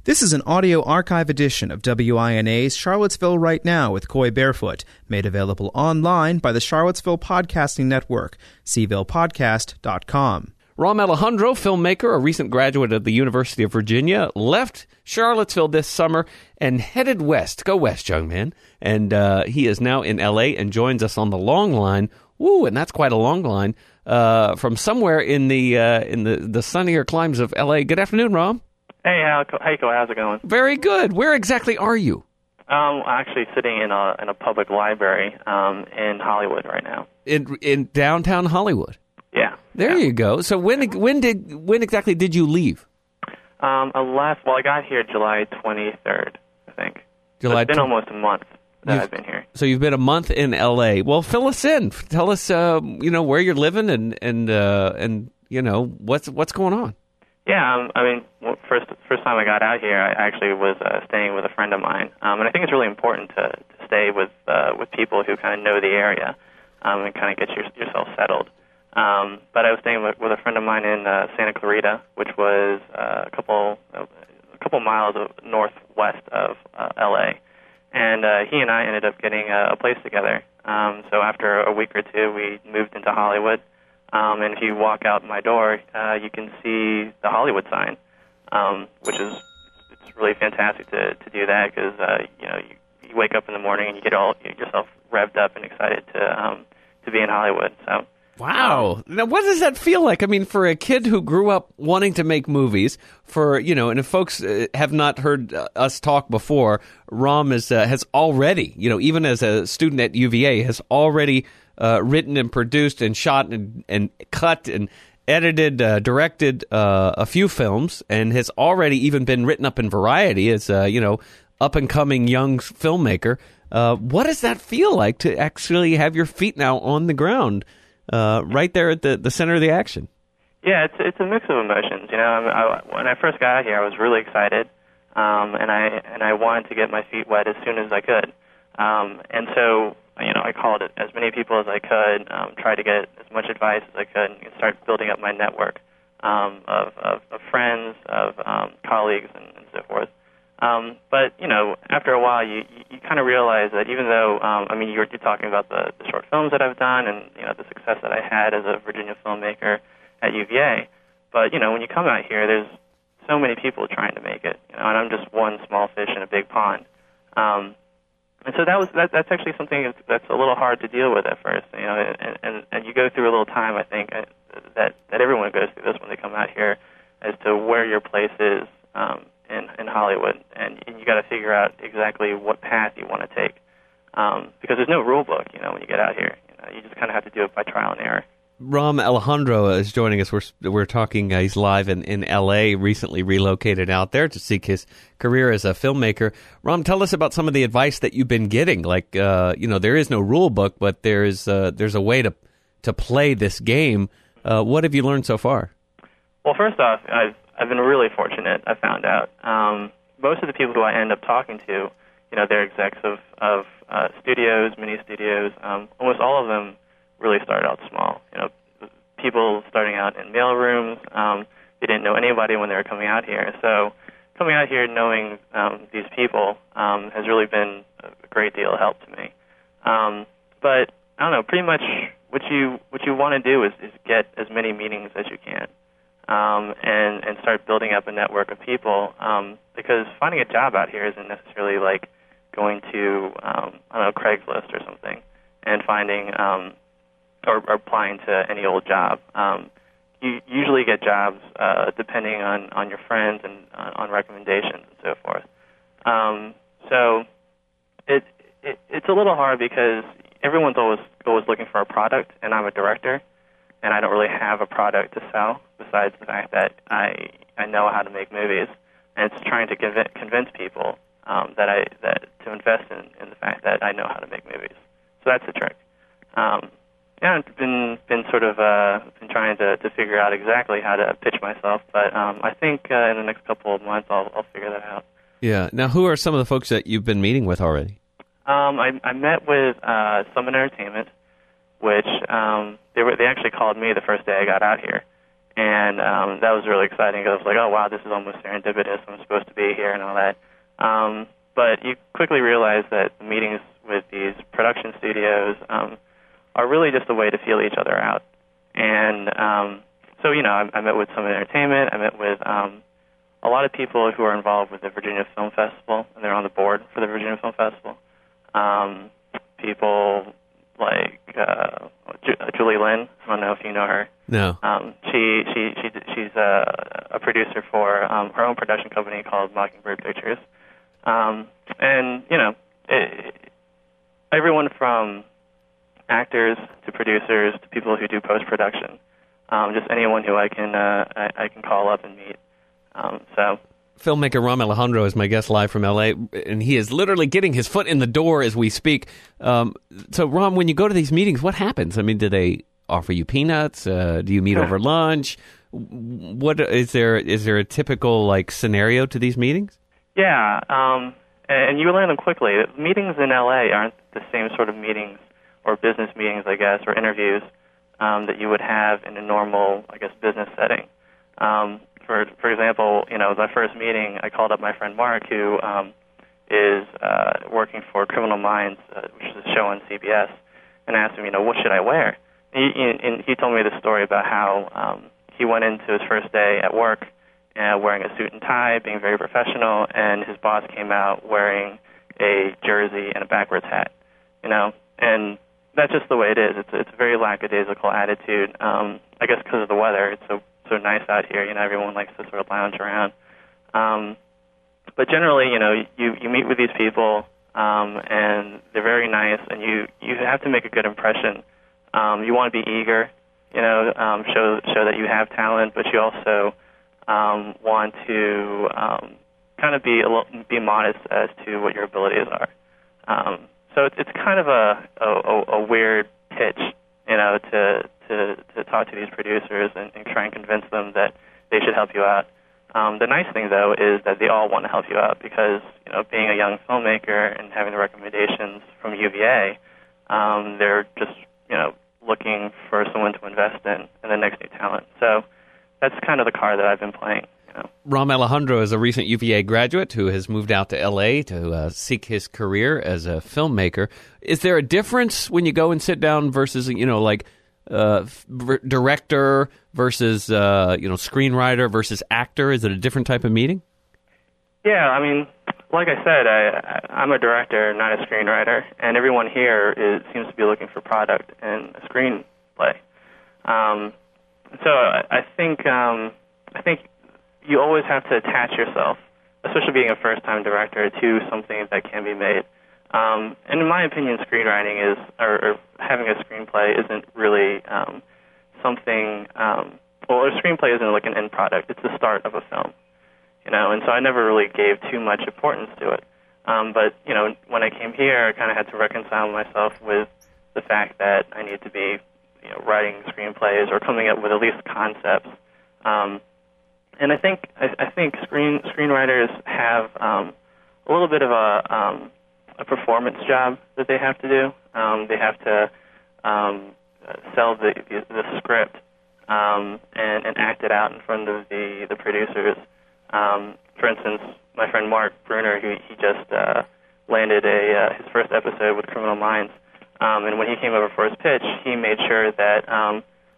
This is an audio archive edition of WINA's Charlottesville Right Now with Coy Barefoot, made available online by the Charlottesville Podcasting Network, cvillePodcast.com. Rom Alejandro, filmmaker, a recent graduate of the University of Virginia, left Charlottesville this summer and headed west. Go west, young man. And he is now in L.A. and joins us on the long line. Woo, and that's quite a long line. From somewhere in the sunnier climes of L.A. Good afternoon, Rom. Hey, how's it going? Very good. Where exactly are you? Actually sitting in a public library in Hollywood right now. In downtown Hollywood. Yeah. There you go. So when exactly did you leave? I got here July 23rd, I think. It's been almost a month that I've been here. So you've been a month in L.A. Well, fill us in. Tell us, where you're living and what's going on. Yeah, first time I got out here, I actually was staying with a friend of mine, and I think it's really important to stay with people who kind of know the area and kind of get yourself settled. But I was staying with a friend of mine in Santa Clarita, which was a couple miles northwest of L.A., and he and I ended up getting a place together. So after a week or two, we moved into Hollywood. And if you walk out my door, you can see the Hollywood sign, which is it's really fantastic to do that because you wake up in the morning and you get yourself revved up and excited to be in Hollywood. So. Wow. Now, what does that feel like? I mean, for a kid who grew up wanting to make movies, and if folks have not heard us talk before, Rom has already, even as a student at UVA, has already written and produced and shot and cut and edited, directed a few films, and has already even been written up in Variety as up-and-coming young filmmaker. What does that feel like to actually have your feet now on the ground? Right there at the center of the action. Yeah, it's a mix of emotions. When I first got out here, I was really excited, and I wanted to get my feet wet as soon as I could. And so, I called it as many people as I could, tried to get as much advice as I could, and start building up my network of friends, of colleagues, and so forth. But after a while, you kind of realize that even though, you're talking about the short films that I've done and, the success that I had as a Virginia filmmaker at UVA, but, when you come out here, there's so many people trying to make it, and I'm just one small fish in a big pond. And so that's actually something that's a little hard to deal with at first, and you go through a little time, I think, that everyone goes through this when they come out here as to where your place is, in Hollywood, and you got to figure out exactly what path you want to take, because there's no rule book, when you get out here. You just kind of have to do it by trial and error. Rom Alejandro is joining us. We're talking. He's live in L.A., recently relocated out there to seek his career as a filmmaker. Rom, tell us about some of the advice that you've been getting. Like, there is no rule book, but there's a way to play this game. What have you learned so far? Well, first off, I've been really fortunate, I found out. Most of the people who I end up talking to, they're execs of studios, mini studios. Almost all of them really started out small. People starting out in mail rooms. They didn't know anybody when they were coming out here. So coming out here knowing these people has really been a great deal of help to me. But I don't know, pretty much what you want to do is get as many meetings as you can. And start building up a network of people, because finding a job out here isn't necessarily like going to, Craigslist or something, and finding, or applying to any old job. You usually get jobs depending on your friends and on recommendations and so forth. So it's a little hard because everyone's always looking for a product, and I'm a director, and I don't really have a product to sell besides the fact that I know how to make movies, and it's trying to convince people that to invest in the fact that I know how to make movies. So that's the trick. I've been trying to figure out exactly how to pitch myself, but I think in the next couple of months I'll figure that out. Yeah. Now, who are some of the folks that you've been meeting with already? I met with Summit Entertainment, which they actually called me the first day I got out here, And that was really exciting because I was like, oh, wow, this is almost serendipitous. I'm supposed to be here and all that. But you quickly realize that the meetings with these production studios are really just a way to feel each other out. And so, I met with Summit Entertainment. I met with a lot of people who are involved with the Virginia Film Festival, and they're on the board for the Virginia Film Festival. People like Julie Lynn. I don't know if you know her. No. She's a producer for her own production company called Mockingbird Pictures. And everyone from actors to producers to people who do post-production, just anyone who I can call up and meet. So. Filmmaker Ram Alejandro is my guest live from L.A., and he is literally getting his foot in the door as we speak. So, Ram, when you go to these meetings, what happens? I mean, do they offer you peanuts? Do you meet over lunch? What is there a typical scenario to these meetings? Yeah, and you learn them quickly. Meetings in L.A. aren't the same sort of meetings or business meetings, I guess, or interviews that you would have in a normal, business setting. For example, my first meeting, I called up my friend Mark, who is working for Criminal Minds, which is a show on CBS, and asked him, what should I wear? And he told me the story about how he went into his first day at work wearing a suit and tie, being very professional, and his boss came out wearing a jersey and a backwards hat, and that's just the way it is. It's a very lackadaisical attitude. I guess because of the weather, it's so nice out here. Everyone likes to sort of lounge around. But generally, you meet with these people, and they're very nice, and you have to make a good impression. You want to be eager, show that you have talent, but you also want to kind of be modest as to what your abilities are. So it's kind of a weird pitch, to talk to these producers and try and convince them that they should help you out. The nice thing, though, is that they all want to help you out because, being a young filmmaker and having the recommendations from UVA, they're just, looking for someone to invest in the next new talent. So that's kind of the card that I've been playing. Ram Alejandro is a recent UVA graduate who has moved out to L.A. to seek his career as a filmmaker. Is there a difference when you go and sit down versus, director versus, screenwriter versus actor? Is it a different type of meeting? Yeah, I mean, like I said, I'm a director, not a screenwriter, and everyone here seems to be looking for product and a screenplay. So I think you always have to attach yourself, especially being a first-time director, to something that can be made. And in my opinion, screenwriting or having a screenplay isn't really something. A screenplay isn't like an end product; it's the start of a film, And so I never really gave too much importance to it. But when I came here, I kind of had to reconcile myself with the fact that I need to be, writing screenplays or coming up with at least concepts. And I think screenwriters have a little bit of a performance job that they have to do. They have to sell the script and act it out in front of the producers. For instance, my friend Mark Bruner, he just landed his first episode with Criminal Minds, and when he came over for his pitch, he made sure that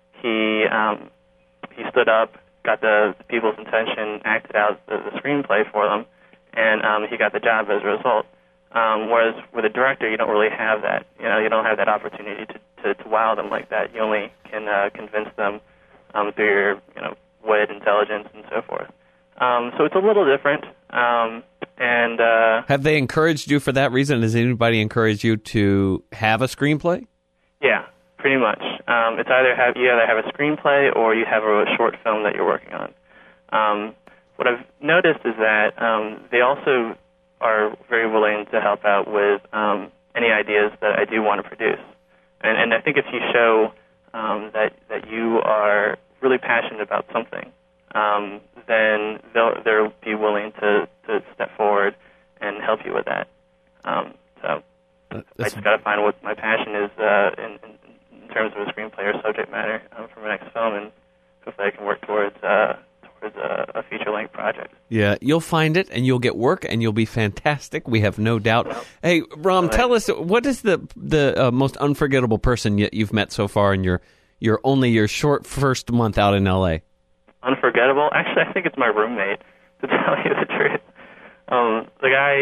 he stood up, got the people's attention, acted out the screenplay for them, and he got the job as a result. Whereas with a director, you don't really have that. You don't have that opportunity to wow them like that. You only can convince them through your wit, intelligence, and so forth. So it's a little different. And have they encouraged you for that reason? Has anybody encouraged you to have a screenplay? Yeah, pretty much. It's you either have a screenplay or you have a short film that you're working on. What I've noticed is that they also are very willing to help out with any ideas that I do want to produce. And I think if you show that you are really passionate about something, then they'll be willing to step forward and help you with that. So I just got to find what my passion is in terms of a screenplay or subject matter for my next film, and hopefully I can work towards a feature-length project. Yeah, you'll find it, and you'll get work, and you'll be fantastic. We have no doubt. Well, Hey, Ram, tell us, what is the most unforgettable person you've met so far in your short first month out in L.A.? Unforgettable? Actually, I think it's my roommate, to tell you the truth. The guy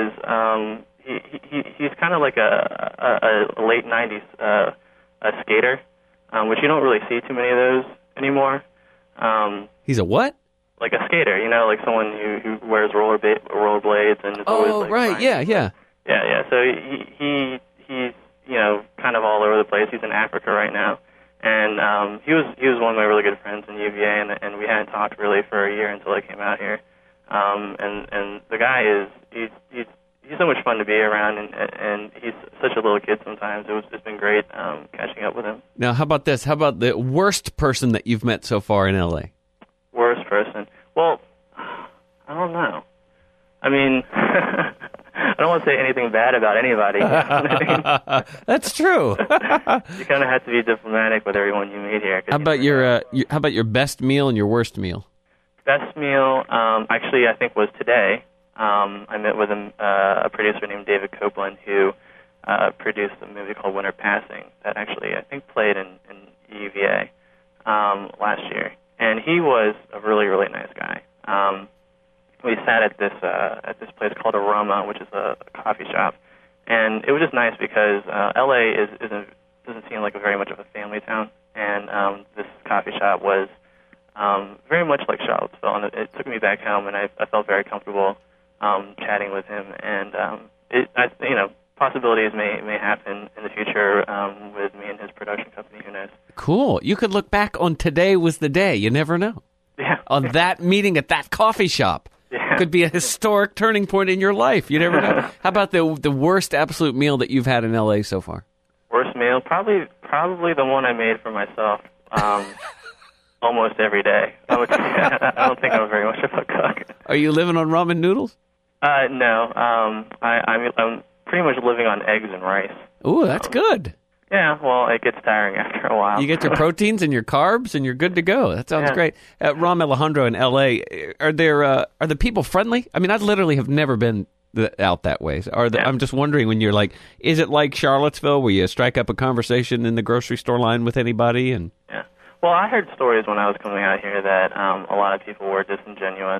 is he's kind of like a late 90s a skater, which you don't really see too many of those anymore. He's a what? Like a skater, like someone who wears rollerblades and is always like right, flying. yeah. So he's kind of all over the place. He's in Africa right now, and he was one of my really good friends in UVA, and we hadn't talked really for a year until I came out here. And the guy he's so much fun to be around, and he's such a little kid sometimes. It's been great catching up with him. Now, how about this? How about the worst person that you've met so far in L.A.? Worst person? Well, I don't know. I mean, I don't want to say anything bad about anybody. You know what I mean? That's true. You kind of have to be diplomatic with everyone you meet here. How about your best meal and your worst meal? Best meal, actually, I think was today. I met with a producer named David Copeland who produced a movie called Winter Passing that actually I think played in UVA last year. And he was a really, really nice guy. We sat at this place called Aroma, which is a coffee shop, and it was just nice because LA doesn't seem like very much of a family town, and this coffee shop was very much like Charlottesville, and it took me back home, and I felt very comfortable chatting with him, and possibilities may happen in the future with me and his production company. Who knows? Cool. You could look back on today was the day. You never know. Yeah. On that meeting at that coffee shop. Yeah. Could be a historic turning point in your life. You never know. How about the worst absolute meal that you've had in L.A. so far? Worst meal? Probably the one I made for myself almost every day. I don't think I'm very much of a cook. Are you living on ramen noodles? No. I'm pretty much living on eggs and rice. Ooh, that's good. Yeah, well, it gets tiring after a while. You get your proteins and your carbs, and you're good to go. That sounds great. Ram Alejandro in L.A., are the people friendly? I mean, I literally have never been out that way. I'm just wondering, when you're like, is it like Charlottesville where you strike up a conversation in the grocery store line with anybody? And yeah. Well, I heard stories when I was coming out here that a lot of people were disingenuous.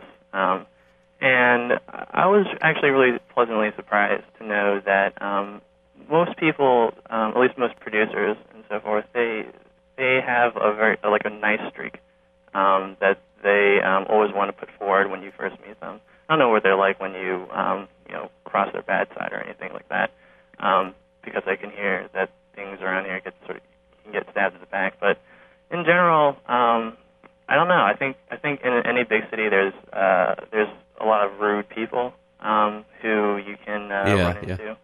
And I was actually really pleasantly surprised to know that most people, at least most producers and so forth, they have a nice streak that they always want to put forward when you first meet them. I don't know what they're like when you cross their bad side or anything like that, because I can hear that things around here can get stabbed in the back. But in general, I don't know. I think in any big city there's a lot of rude people who you can run into.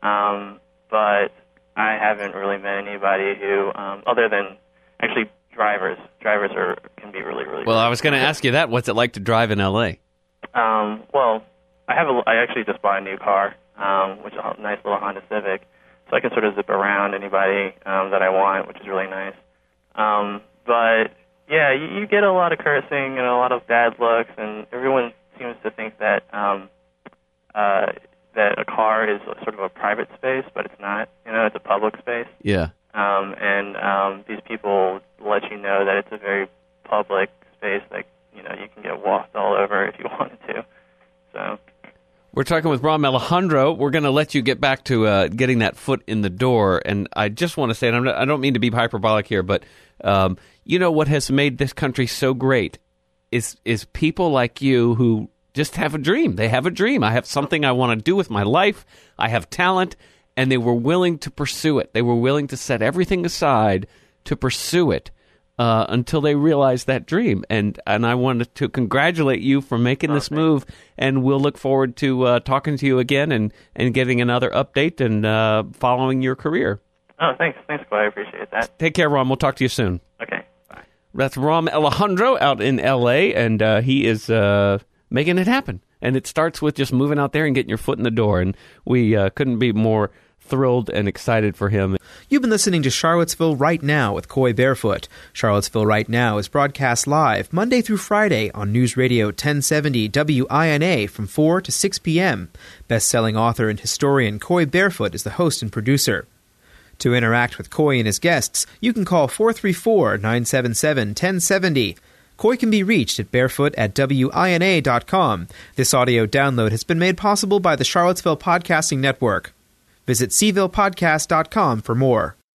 But I haven't really met anybody who, other than actually drivers. Drivers can be really, really. Well, rude. I was going to ask you that. What's it like to drive in L.A.? Well, I actually just bought a new car, which is a nice little Honda Civic, so I can sort of zip around anybody that I want, which is really nice. But yeah, you get a lot of cursing and a lot of bad looks, and everyone seems to think that that a car is sort of a private space, but it's not. It's a public space. Yeah. And these people let you know that it's a very public space that you can get walked all over if you wanted to. So. We're talking with Ram Alejandro. We're going to let you get back to getting that foot in the door, and I just want to say, and I don't mean to be hyperbolic here, but what has made this country so great is people like you who just have a dream. They have a dream. I have something I want to do with my life. I have talent, and they were willing to pursue it. They were willing to set everything aside to pursue it until they realized that dream. And I wanted to congratulate you for making this move, and we'll look forward to talking to you again and getting another update and following your career. Oh, thanks. Thanks, Clay. I appreciate that. Take care, Ram. We'll talk to you soon. Okay, bye. That's Ram Alejandro out in L.A., and he is making it happen. And it starts with just moving out there and getting your foot in the door. And we couldn't be more thrilled and excited for him. You've been listening to Charlottesville Right Now with Coy Barefoot. Charlottesville Right Now is broadcast live Monday through Friday on News Radio 1070 WINA from 4 to 6 p.m. Best-selling author and historian Coy Barefoot is the host and producer. To interact with Coy and his guests, you can call 434-977-1070. Coy can be reached at barefoot@wina.com. This audio download has been made possible by the Charlottesville Podcasting Network. Visit cvillepodcast.com for more.